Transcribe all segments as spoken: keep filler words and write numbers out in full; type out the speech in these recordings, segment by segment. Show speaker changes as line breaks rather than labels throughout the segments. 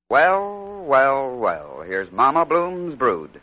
Well, well, well, here's Mama Bloom's brood.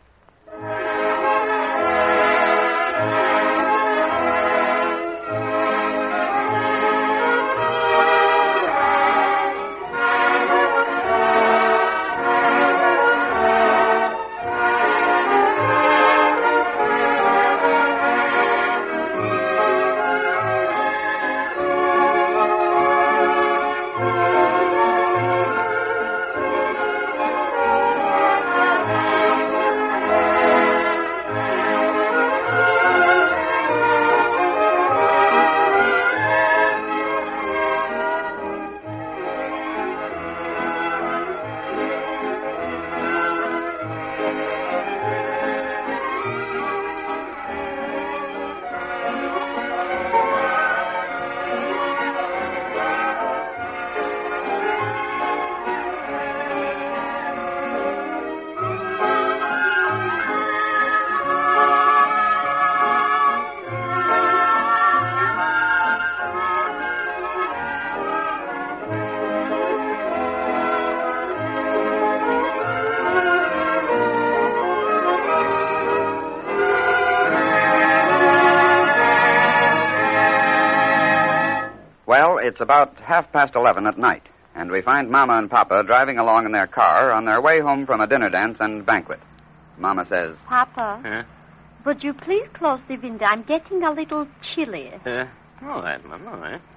Well, it's about half past eleven at night, and we find Mama and Papa driving along in their car on their way home from a dinner dance and banquet. Mama says,
Papa,
Huh?
would you please close the window? I'm getting a little chilly.
Uh, all right, Mama, all right.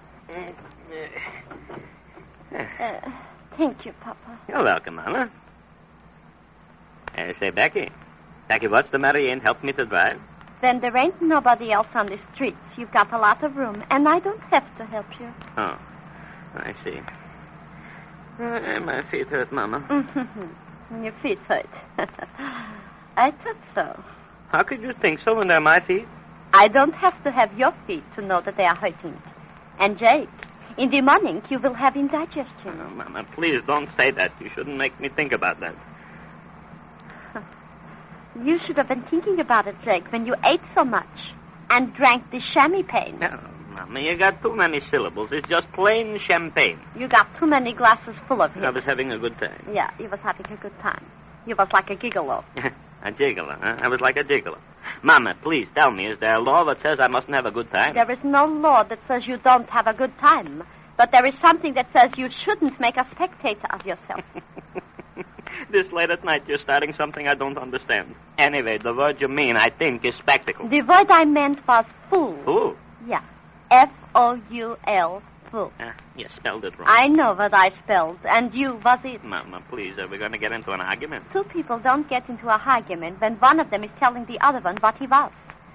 Uh, thank you, Papa.
You're welcome, Mama. I say, Becky. Becky, what's the matter? You ain't helped me to drive?
When there ain't nobody else on the streets, you've got a lot of room, and I don't have to help you.
Oh, I see. Uh, my feet hurt, Mama.
Your feet hurt. I thought so.
How could you think so when they're my feet?
I don't have to have your feet to know that they are hurting. And, Jake, in the morning you will have indigestion.
Oh, Mama, please don't say that. You shouldn't make me think about that.
You should have been thinking about it, Jake, when you ate so much and drank the champagne.
No, Mama, you got too many syllables. It's just plain champagne.
You got too many glasses full of it.
I was having a good time.
Yeah, you was having a good time. You was like a gigolo.
A gigolo, huh? I was like a gigolo. Mama, please tell me, is there a law that says I mustn't have a good time?
There is no law that says you don't have a good time. But there is something that says you shouldn't make a spectator of yourself.
This late at night, you're starting something I don't understand. Anyway, the word you mean, I think, is spectacle.
The word I meant was fool.
Fool?
Yeah. F O U L, fool.
Ah, you spelled it wrong.
I know what I spelled, and you was it.
Mama, please, are we going to get into an argument?
Two people don't get into a argument when one of them is telling the other one what he was.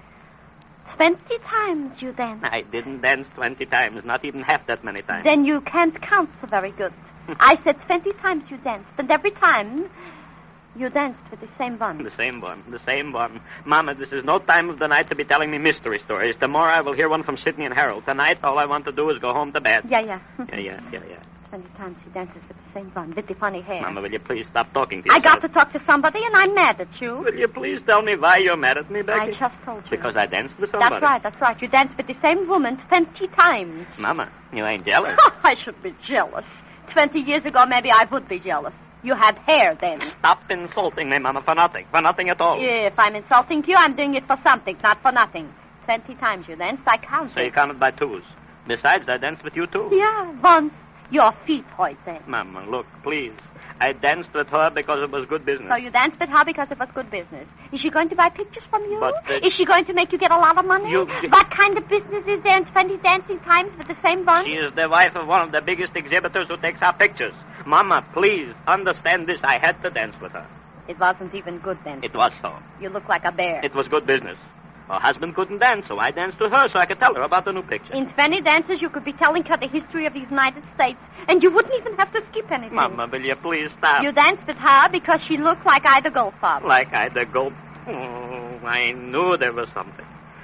Twenty times you danced.
I didn't dance twenty times, not even half that many times.
Then you can't count so very good. I said twenty times you danced, and every time you danced with the same one.
The same one, the same one. Mama, this is no time of the night to be telling me mystery stories. Tomorrow I will hear one from Sydney and Harold. Tonight, all I want to do is go home to bed.
Yeah, yeah.
Yeah, yeah, yeah, yeah.
Twenty times he dances with the same one, with the funny hair.
Mama, will you please stop talking to
I
yourself?
got to talk to somebody, and I'm mad at you.
Will you please tell me why you're mad at me, Becky?
I just told you.
Because I danced with somebody.
That's right, that's right. You danced with the same woman twenty times.
Mama, you ain't jealous?
I should be jealous. Twenty years ago, maybe I would be jealous. You had hair then.
Stop insulting me, Mama, for nothing. For nothing at all.
If I'm insulting you, I'm doing it for something, not for nothing. Twenty times you danced, I counted.
So you counted by twos. Besides, I danced with you, too.
Yeah, once. Your feet hurt then.
Mama, look, please. I danced with her because it was good business.
So you danced with her because it was good business. Is she going to buy pictures from you?
But, uh,
is she going to make you get a lot of money?
You-
What kind of business is there in twenty dancing times with the same one?
She is the wife of one of the biggest exhibitors who takes our pictures. Mama, please, understand this. I had to dance with her.
It wasn't even good then.
It was so.
You look like a bear.
It was good business. Her husband couldn't dance, so I danced with her so I could tell her about the new picture.
In twenty dances, you could be telling her the history of the United States, and you wouldn't even have to skip anything.
Mama, will you please stop?
You danced with her because she looked like Ida Goldfarb.
Like Ida Gold. Oh, I knew there was something.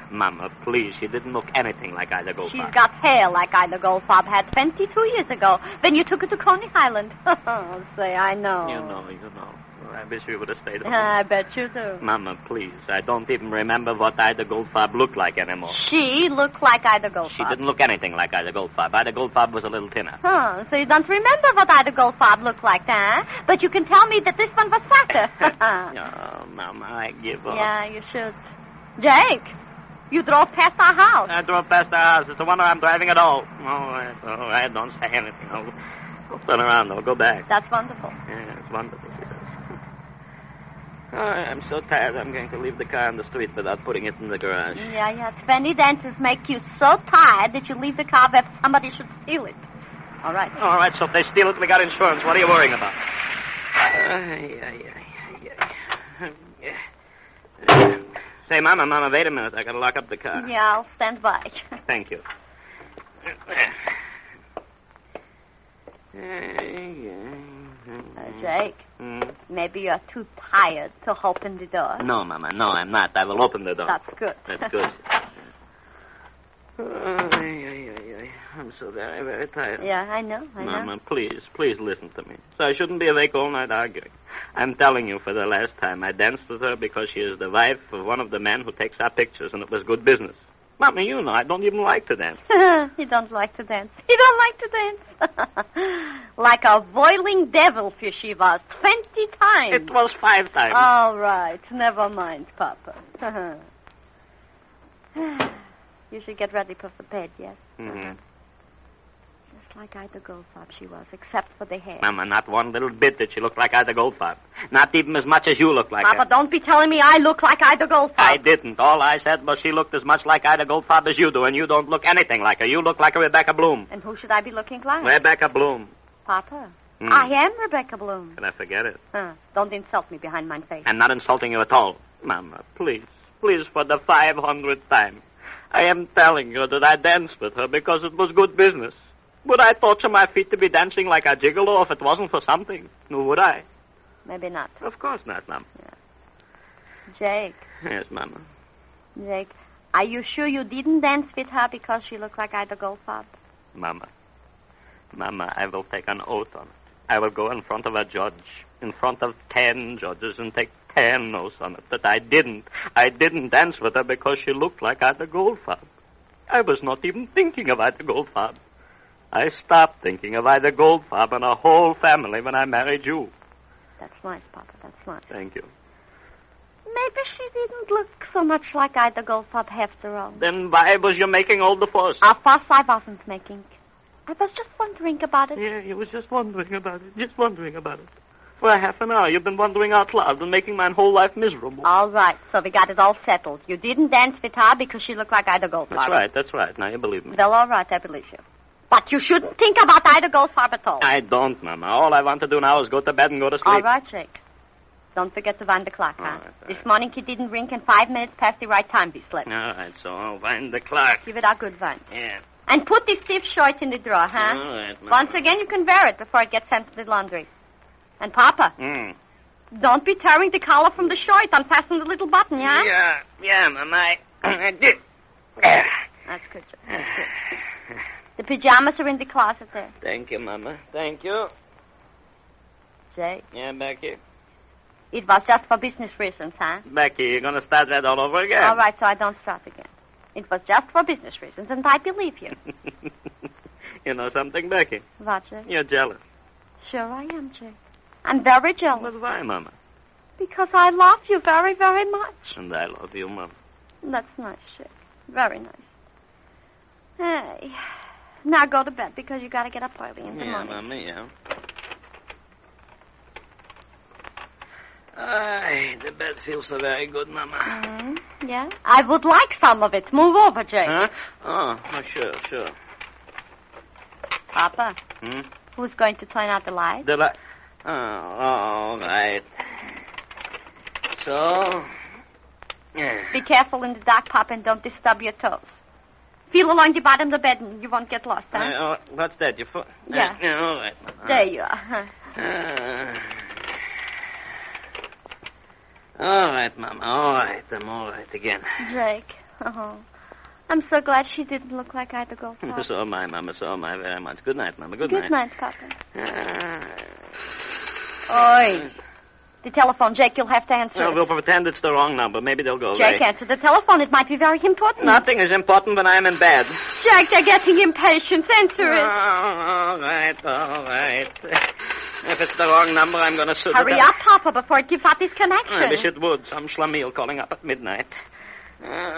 Mama, please. She didn't look anything like Ida Goldfarb.
She's got hair like Ida Goldfarb had twenty-two years ago when you took her to Coney Island. Oh, say, I know.
You know, you know. I wish we would have stayed home.
I bet you do.
Mama, please. I don't even remember what Ida Goldfarb looked like anymore.
She looked like Ida Goldfarb.
She didn't look anything like Ida Goldfarb. Ida Goldfarb was a little thinner.
Oh, so you don't remember what Ida Goldfarb looked like, huh? But you can tell me that this one was fatter.
Oh, Mama, I give up.
Yeah, you should. Jake, you drove past our house.
I drove past our house. It's a wonder I'm driving at all. All right, all right. Don't say anything. I'll, I'll turn around. I'll go back.
That's wonderful.
Yeah, it's wonderful. Oh, I'm so tired I'm going to leave the car on the street without putting it in the garage.
Yeah, yeah. twenty dances make you so tired that you leave the car where somebody should steal it. All right.
All right, so if they steal it, we got insurance. What are you worrying about? Ay, ay, ay, ay, ay. Say, Mama, Mama, wait a minute. I got to lock up the car.
Yeah, I'll stand by.
Thank you.
Uh, Jake,
mm.
maybe you're too tired to open the door.
No, Mama, no, I'm not. I will open the door.
That's good.
That's good. Ay, ay, ay, ay. I'm so very, very tired.
Yeah, I know, I know.
Mama, please, please listen to me. So I shouldn't be awake all night arguing. I'm telling you for the last time, I danced with her because she is the wife of one of the men who takes our pictures, and it was good business. Mama, you know, I don't even like to dance.
You don't like to dance. You don't like to dance. Like a boiling devilfish she was, twenty times.
It was five times.
All right, never mind, Papa. You should get ready for the bed, yes?
Mm-hmm.
Just like Ida Goldfarb she was, except for the hair.
Mama, not one little bit did she look like Ida Goldfarb. Not even as much as you look like
Papa,
her.
don't be telling me I look like Ida Goldfarb.
I didn't. All I said was she looked as much like Ida Goldfarb as you do, and you don't look anything like her. You look like a Rebecca Bloom.
And who should I be looking like?
Rebecca Bloom.
Papa,
Hmm.
I am Rebecca Bloom.
Can I forget it?
Huh. Don't insult me behind my face.
I'm not insulting you at all. Mama, please, please, for the five hundredth time. I am telling you that I danced with her because it was good business. Would I torture my feet to be dancing like a gigolo if it wasn't for something? No, would I?
Maybe not.
Of course not, Mama.
Yeah. Jake.
Yes, Mama.
Jake, are you sure you didn't dance with her because she looked like Ida Goldfarb?
Mama. Mama, I will take an oath on it. I will go in front of a judge, in front of ten judges, and take ten oaths on it that I didn't. I didn't dance with her because she looked like Ida Goldfarb. I was not even thinking of Ida Goldfarb. I stopped thinking of Ida Goldfarb and her whole family when I married you.
That's nice, Papa. That's nice.
Thank you.
Maybe she didn't look so much like Ida Goldfarb after all.
Then why was you making all the fuss?
A fuss I wasn't making. I was just wondering about it.
Yeah, you was just wondering about it. Just wondering about it. For half an hour, you've been wondering out loud and making my whole life miserable.
All right, so we got it all settled. You didn't dance with her because she looked like Ida Goldfarb.
That's right, that's right. Now you believe me.
Well, all right, I believe you. But you shouldn't think about Ida Goldfarb at all.
I don't, Mama. All I want to do now is go to bed and go to sleep.
All right, Jake. Don't forget to wind the clock, huh?
All right, all
this
right.
morning it didn't ring, and five minutes past the right time we slept.
All right, so I'll wind the clock.
Give it a good wind.
Yeah.
And put this stiff shirt in the drawer, huh?
All right, Mama.
Once again, you can wear it before it gets sent to the laundry. And, Papa,
Mm.
don't be tearing the collar from the shirt. Unfasten the little button, yeah?
Yeah, yeah, Mama. I, I did.
That's good, Jake. That's good. The pajamas are in the closet there.
Thank you, Mama. Thank you.
Jake,
Yeah, Becky.
it was just for business reasons, huh?
Becky, you're going to start that all over again.
All right, so I don't start again. It was just for business reasons, and I believe you.
You know something, Becky?
What, Jake?
You're jealous.
Sure I am, Jake. I'm very jealous.
But why, Mama?
Because I love you very, very much.
And I love you, Mama.
That's nice, Jake. Very nice. Hey. Now go to bed because you got to get up early in the
Yeah,
morning.
Mama, yeah. Ay, the bed feels so very good, Mama.
Mm, yeah? I would like some of it. Move over, Jake.
Huh? Oh, oh, sure, sure.
Papa,
Hmm?
who's going to turn out the light?
The li- Oh, all right. So, yeah.
Be careful in the dark, Papa, and don't disturb your toes. Feel along the bottom of the bed and you won't get lost, huh?
Uh, oh, what's that? Your foot?
Yeah.
Uh, yeah, all right. Mama.
There you are.
Uh, all right, Mama. All right. I'm all right again.
Jake, Oh, I'm so glad she didn't look like Ida Goldfarb.
So am I, Mama. So am I very much. Good night, Mama. Good,
Good
night.
night, Papa.
Uh,
Oi. The telephone, Jake, you'll have to answer
well,
it.
we'll pretend it's the wrong number. Maybe they'll go
Jake,
away.
answer the telephone. It might be very important.
Nothing is important when I'm in bed.
Jack, they're getting impatient. Answer it.
All right, all right. If it's the wrong number, I'm going to sue
Hurry
the
up, Papa, before it gives out this connection.
I wish it would. Some schlemiel calling up at midnight. Uh,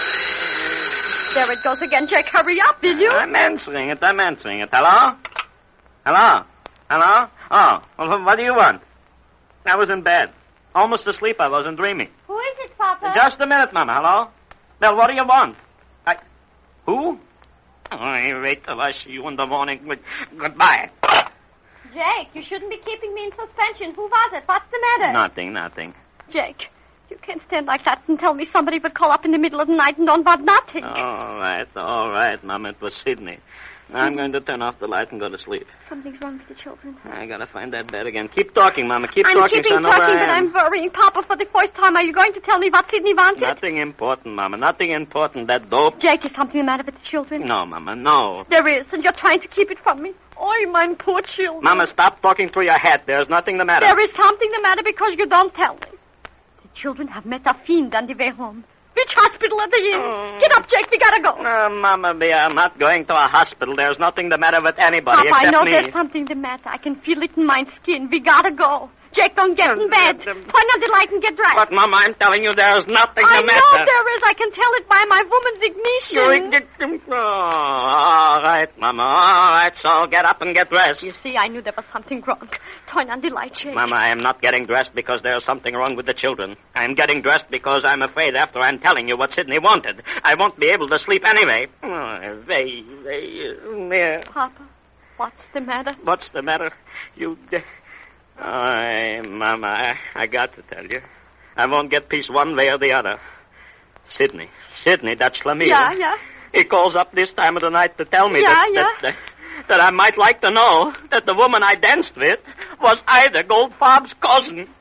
There it goes again, Jack. Hurry up, will you?
I'm answering it. I'm answering it. Hello? Hello? Hello? Oh, well, what do you want? I was in bed. Almost asleep. I wasn't dreaming.
Who is it, Papa?
Just a minute, Mama. Hello? Well, what do you want? I... Who? I wait till I see you in the morning. Good- Goodbye.
Jake, you shouldn't be keeping me in suspension. Who was it? What's the matter?
Nothing, nothing.
Jake, you can't stand like that and tell me somebody would call up in the middle of the night and don't want nothing.
All right, all right, Mama. It was Sydney. I'm going to turn off the light and go to sleep.
Something's wrong with the children.
I gotta find that bed again. Keep talking, Mama. Keep
I'm
talking,
keeping
son. Over
talking,
I
but
am.
I'm worrying. Papa, for the first time, are you going to tell me what Sidney wanted?
Nothing important, Mama. Nothing important. That dope.
Jake, is something the matter with the children?
No, Mama, no.
There is, and you're trying to keep it from me. Oi, my poor children.
Mama, stop talking through your hat. There's nothing the matter.
There is something the matter because you don't tell me. The children have met a fiend on the way home. Which hospital are they in?
Oh.
Get up, Jake. We gotta go.
No, Mama, we are not going to a hospital. There's nothing the matter with anybody
Papa, I
except
know
me.
there's something the matter. I can feel it in my skin. We gotta go. Jake, don't get in bed. Turn on the light and get dressed.
But, Mama, I'm telling you there's nothing
I
the
know
matter.
there is. I can tell it by my woman's ignition.
Oh, all right, Mama, all right. So get up and get dressed.
You see, I knew there was something wrong. Turn on the light, Jake.
Mama, I am not getting dressed because there's something wrong with the children. I'm getting dressed because I'm afraid after I'm telling you what Sidney wanted, I won't be able to sleep anyway. Oh, they, they, uh,
Papa, what's the matter?
what's the matter? You... Uh, oh, Mama, I, I got to tell you. I won't get peace one way or the other. Sidney. Sidney, that's Schlemiel.
Yeah, yeah.
He calls up this time of the night to tell me
Yeah,
that,
yeah.
that, that, that I might like to know that the woman I danced with was Ida Goldfarb's cousin.